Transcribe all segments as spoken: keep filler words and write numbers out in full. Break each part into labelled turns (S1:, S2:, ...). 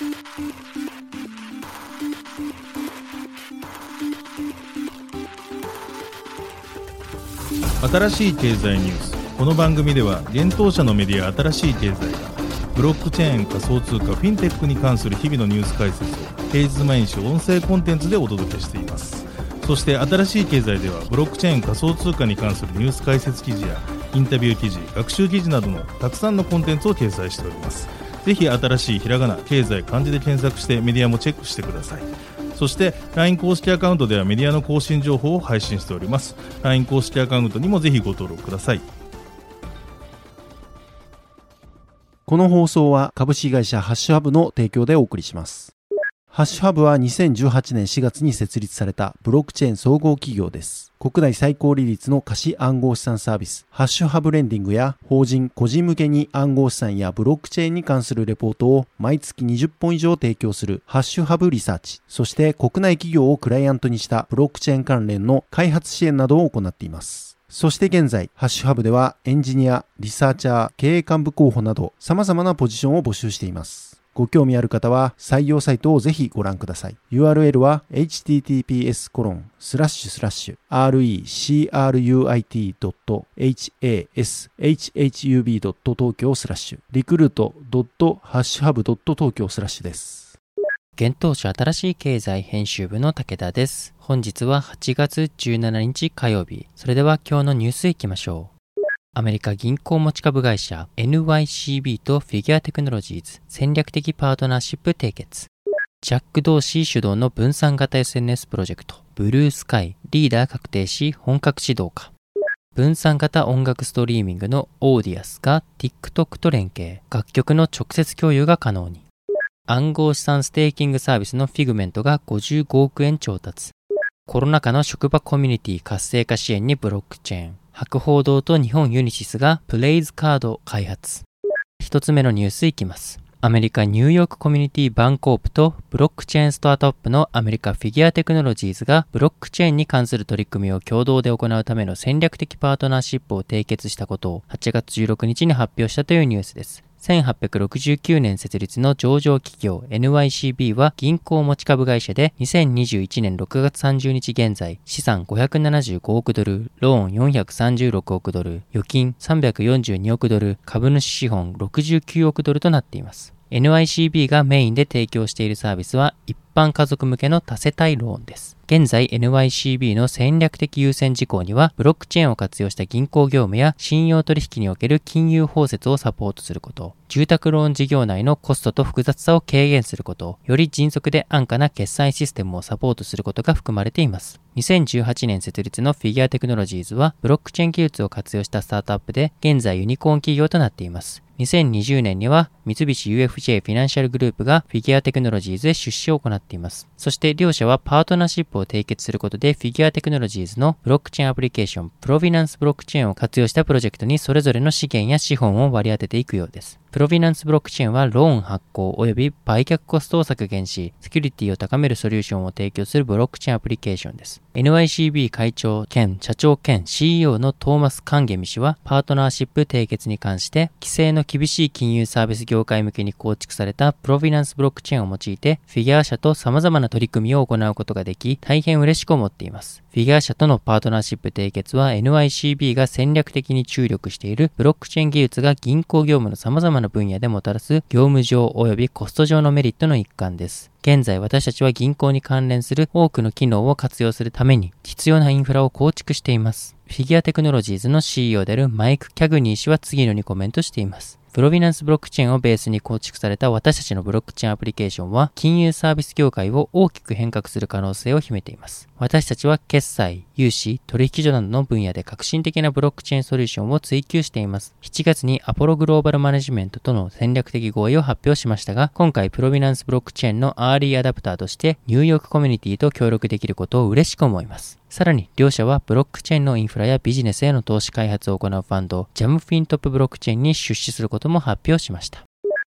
S1: 新しい経済ニュース。この番組では現当社のメディア新しい経済がブロックチェーン、仮想通貨、フィンテックに関する日々のニュース解説を平日毎日音声コンテンツでお届けしています。そして新しい経済ではブロックチェーン、仮想通貨に関するニュース解説記事やインタビュー記事、学習記事などのたくさんのコンテンツを掲載しております。ぜひ新しいひらがな、経済、漢字で検索してメディアもチェックしてください。そして ライン 公式アカウントではメディアの更新情報を配信しております。 ライン 公式アカウントにもぜひご登録ください。
S2: この放送は株式会社ハッシュハブの提供でお送りします。ハッシュハブはにせんじゅうはちねんしがつに設立されたブロックチェーン総合企業です。国内最高利率の貸し暗号資産サービスハッシュハブレンディングや法人個人向けに暗号資産やブロックチェーンに関するレポートを毎月にじゅっぽん以上提供するハッシュハブリサーチ、そして国内企業をクライアントにしたブロックチェーン関連の開発支援などを行っています。そして現在、ハッシュハブではエンジニア、リサーチャー、経営幹部候補など様々なポジションを募集しています。ご興味ある方は採用サイトをぜひご覧ください。ユーアールエル は エイチティーティーピーエスコロンスラッシュスラッシュアールイーシーアールユーアイティードットエイチエーエスエイチエイチユービードット東京スラッシュリクルートドットハッシュハブドット東京スラッシュです。
S3: 現当社新しい経済編集部の武田です。本日ははちがつじゅうしちにち火曜日。それでは今日のニュースいきましょう。アメリカ銀行持ち株会社 エヌワイシービー とフィギュアテクノロジーズ戦略的パートナーシップ締結。ジャック・ドーシー主導の分散型 エスエヌエス プロジェクトブルースカイリーダー確定し本格始動か。分散型音楽ストリーミングのオーディアスが TikTok と連携、楽曲の直接共有が可能に。暗号資産ステーキングサービスのフィグメントがごじゅうごおくえん調達。コロナ禍の職場コミュニティ活性化支援にブロックチェーン。博報堂と日本ユニシスがプレイズカード開発。一つ目のニュースいきます。アメリカニューヨークコミュニティバンコープとブロックチェーンストアトップのアメリカフィギュアテクノロジーズがブロックチェーンに関する取り組みを共同で行うための戦略的パートナーシップを締結したことをはちがつじゅうろくにちに発表したというニュースです。せんはっぴゃくろくじゅうきゅうねん設立の上場企業 エヌワイシービー は銀行持ち株会社でにせんにじゅういちねんろくがつさんじゅうにち現在資産ごひゃくななじゅうごおくドル、ローンよんひゃくさんじゅうろくおくドル、預金さんびゃくよんじゅうにおくドル、株主資本ろくじゅうきゅうおくドルとなっています。エヌワイシービー がメインで提供しているサービスは一般家族向けの多世帯ローンです。現在 エヌワイシービー の戦略的優先事項にはブロックチェーンを活用した銀行業務や信用取引における金融包摂をサポートすること、住宅ローン事業内のコストと複雑さを軽減すること、より迅速で安価な決済システムをサポートすることが含まれています。にせんじゅうはちねん設立のフィギュアテクノロジーズはブロックチェーン技術を活用したスタートアップで現在ユニコーン企業となっています。にせんにじゅうねんには三菱 ユーエフジェー フィナンシャルグループがフィギュアテクノロジーズへ出資を行っています。そして両社はパートナーシップを締結することでフィギュアテクノロジーズのブロックチェーンアプリケーションプロビナンスブロックチェーンを活用したプロジェクトにそれぞれの資源や資本を割り当てていくようです。プロビナンスブロックチェーンはローン発行及び売却コストを削減し、セキュリティを高めるソリューションを提供するブロックチェーンアプリケーションです。エヌワイシービー 会長兼社長兼 シーイーオー のトーマス・カンゲミ氏は、パートナーシップ締結に関して、規制の厳しい金融サービス業界向けに構築されたプロビナンスブロックチェーンを用いて、フィギュア社と様々な取り組みを行うことができ、大変嬉しく思っています。フィギュア社とのパートナーシップ締結は エヌワイシービー が戦略的に注力しているブロックチェーン技術が銀行業務の様々な分野でもたらす業務上及びコスト上のメリットの一環です。現在私たちは銀行に関連する多くの機能を活用するために必要なインフラを構築しています。フィギュアテクノロジーズの シーイーオー であるマイク・キャグニー氏は次のようにコメントしています。プロビナンスブロックチェーンをベースに構築された私たちのブロックチェーンアプリケーションは金融サービス業界を大きく変革する可能性を秘めています。私たちは決済、融資、取引所などの分野で革新的なブロックチェーンソリューションを追求しています。しちがつにアポログローバルマネジメントとの戦略的合意を発表しましたが、今回プロビナンスブロックチェーンのアーリーアダプターとしてニューヨークコミュニティと協力できることを嬉しく思います。さらに両社はブロックチェーンのインフラやビジネスへの投資開発を行うファンドジャムフィントップブロックチェーンに出資することも発表しました。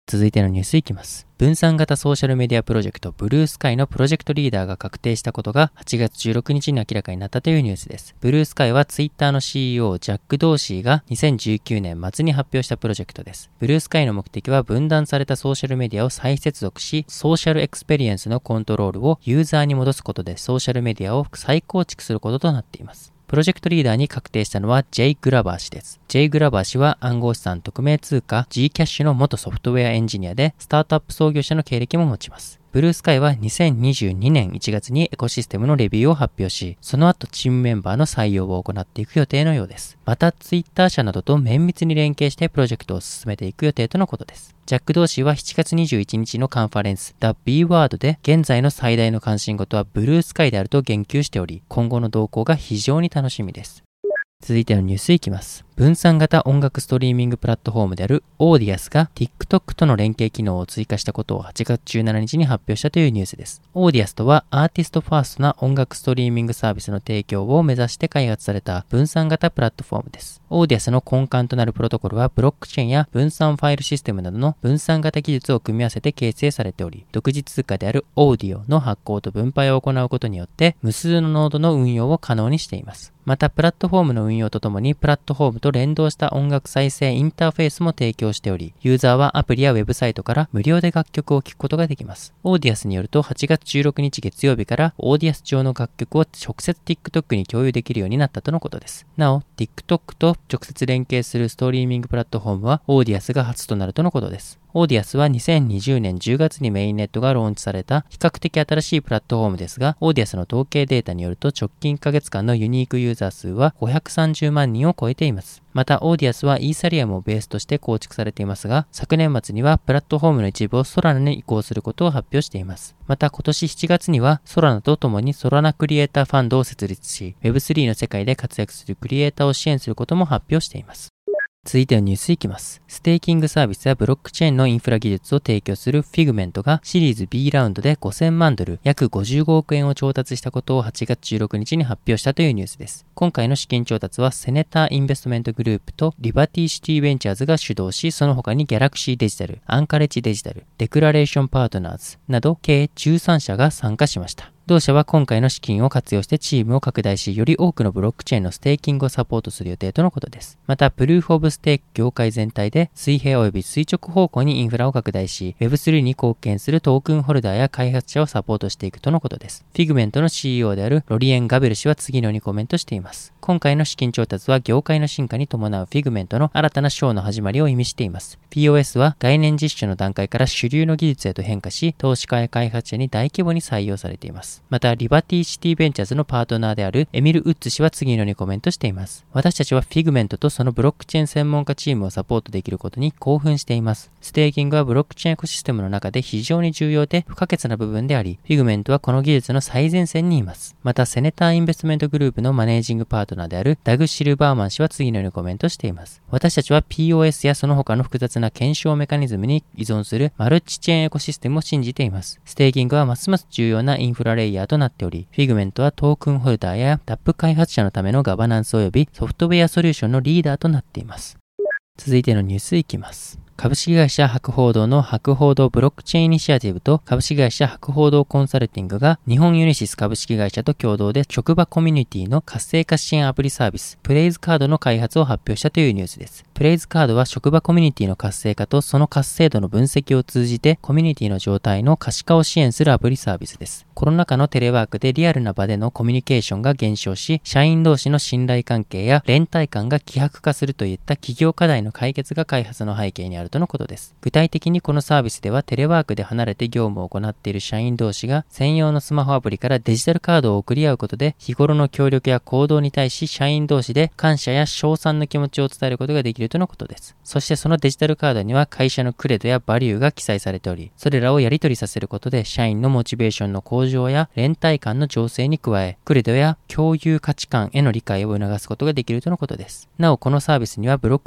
S3: 続いてのニュースいきます。分散型ソーシャルメディアプロジェクトブルースカイのプロジェクトリーダーが確定したことがはちがつじゅうろくにちに明らかになったというニュースです。ブルースカイはツイッターの シーイーオー ジャック・ドーシーがにせんじゅうきゅうねん末に発表したプロジェクトです。ブルースカイの目的は分断されたソーシャルメディアを再接続し、ソーシャルエクスペリエンスのコントロールをユーザーに戻すことでソーシャルメディアを再構築することとなっています。プロジェクトリーダーに確定したのは Jay グラバー氏です。Jay グラバー氏は暗号資産匿名通貨 Gcash の元ソフトウェアエンジニアで、スタートアップ創業者の経歴も持ちます。ブルースカイはにせんにじゅうにねんいちがつにエコシステムのレビューを発表し、その後チームメンバーの採用を行っていく予定のようです。また、ツイッター社などと綿密に連携してプロジェクトを進めていく予定とのことです。ジャック・ドーシーはしちがつにじゅういちにちのカンファレンス The B Word で、現在の最大の関心事はブルースカイであると言及しており、今後の動向が非常に楽しみです。続いてのニュースいきます。分散型音楽ストリーミングプラットフォームであるオーディアスが TikTok との連携機能を追加したことをはちがつじゅうしちにちに発表したというニュースです。オーディアスとはアーティストファーストな音楽ストリーミングサービスの提供を目指して開発された分散型プラットフォームです。オーディアスの根幹となるプロトコルはブロックチェーンや分散ファイルシステムなどの分散型技術を組み合わせて形成されており、独自通貨であるオーディオの発行と分配を行うことによって無数のノードの運用を可能にしています。また、プラットフォームの運用とともにプラットフォームと連動した音楽再生インターフェースも提供しており、ユーザーはアプリやウェブサイトから無料で楽曲を聴くことができます。オーディアスによるとはちがつじゅうろくにち月曜日からオーディアス上の楽曲を直接 TikTok に共有できるようになったとのことです。なお、TikTok と直接連携するストリーミングプラットフォームはオーディアスが初となるとのことです。オーディアスはにせんにじゅうねんじゅうがつにメインネットがローンチされた比較的新しいプラットフォームですが、オーディアスの統計データによると直近いっかげつかんのユニークユーザー数はごひゃくさんじゅうまんにんを超えています。また、オーディアスはイーサリアムをベースとして構築されていますが、昨年末にはプラットフォームの一部をソラナに移行することを発表しています。また、今年しちがつにはソラナと共にソラナクリエイターファンドを設立し、ウェブスリー の世界で活躍するクリエイターを支援することも発表しています。続いてのニュースいきます。ステーキングサービスやブロックチェーンのインフラ技術を提供するフィグメントがシリーズ B ラウンドでごせんまんドル、約ごじゅうごおくえんを調達したことをはちがつじゅうろくにちに発表したというニュースです。今回の資金調達はセネターインベストメントグループとリバティシティベンチャーズが主導し、その他にギャラクシーデジタル、アンカレッジデジタル、デクラレーションパートナーズなど計じゅうさんしゃが参加しました。同社は今回の資金を活用してチームを拡大し、より多くのブロックチェーンのステーキングをサポートする予定とのことです。また、プルーフオブステーク業界全体で水平及び垂直方向にインフラを拡大し、ウェブスリー に貢献するトークンホルダーや開発者をサポートしていくとのことです。フィグメントの シーイーオー であるロリエン・ガベル氏は次のようにコメントしています。今回の資金調達は業界の進化に伴うフィグメントの新たなショーの始まりを意味しています。ピーオーエス は概念実証の段階から主流の技術へと変化し、投資家や開発者に大規模に採用されています。また、リバティシティベンチャーズのパートナーであるエミル・ウッズ氏は次のようにコメントしています。私たちはフィグメントとそのブロックチェーン専門家チームをサポートできることに興奮しています。ステーキングはブロックチェーンエコシステムの中で非常に重要で不可欠な部分であり、フィグメントはこの技術の最前線にいます。また、セネターインベストメントグループのマネージングパートナーであるダグ・シルバーマン氏は次のようにコメントしています。私たちは ピーオーエス やその他の複雑な検証メカニズムに依存するマルチチェーンエコシステムを信じています。ステーキングはますます重要なインフラレイヤーとなっており、フィグメントはトークンホルダーやダップ開発者のためのガバナンス及びソフトウェアソリューションのリーダーとなっています。続いてのニュースいきます。株式会社博報堂の博報堂ブロックチェーンイニシアティブと株式会社博報堂コンサルティングが日本ユニシス株式会社と共同で職場コミュニティの活性化支援アプリサービスプレイズカードの開発を発表したというニュースです。プレイズカードは職場コミュニティの活性化とその活性度の分析を通じてコミュニティの状態の可視化を支援するアプリサービスです。コロナ禍のテレワークでリアルな場でのコミュニケーションが減少し、社員同士の信頼関係や連帯感が希薄化するといった企業課題の解決が開発の背景にあるとのことです。具体的にこのサービスではテレワークで離れて業務を行っている社員同士が専用のスマホアプリからデジタルカードを送り合うことで日頃の協力や行動に対し社員同士で感謝や称賛の気持ちを伝えることができるとのことです。そしてそのデジタルカードには会社のクレドやバリューが記載されており、それらをやり取りさせることで社員のモチベーションの向上や連帯感の醸成に加え、クレドや共有価値観への理解を促すことができるとのことです。なお、このサービスにはブロックチェーン技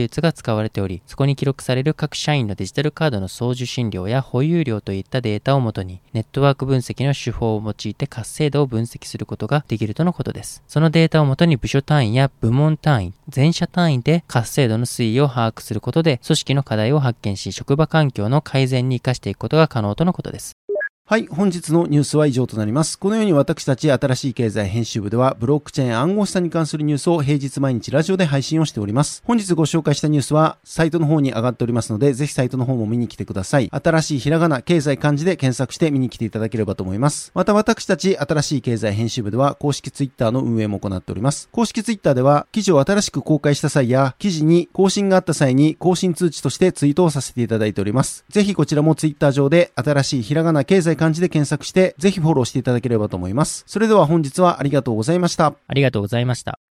S3: 術が使われており、そこに記録される各社員のデジタルカードの送受信料や保有量といったデータをもとに、ネットワーク分析の手法を用いて活性度を分析することができるとのことです。そのデータをもとに部署単位や部門単位、全社単位で活性度の推移を把握することで、組織の課題を発見し、職場環境の改善に生かしていくことが可能とのことです。
S2: はい、本日のニュースは以上となります。このように私たち新しい経済編集部では、ブロックチェーン暗号資産に関するニュースを平日毎日ラジオで配信をしております。本日ご紹介したニュースはサイトの方に上がっておりますので、ぜひサイトの方も見に来てください。新しいひらがな、経済漢字で検索して見に来ていただければと思います。また私たち新しい経済編集部では、公式ツイッターの運営も行っております。公式ツイッターでは、記事を新しく公開した際や、記事に更新があった際に更新通知としてツイートをさせていただいております。ぜひこちらもツイッター上で新しいひらがな、経済漢字で検索して、ぜひフォローしていただければと思います。それでは本日はありがとうございました。
S3: ありがとうございました。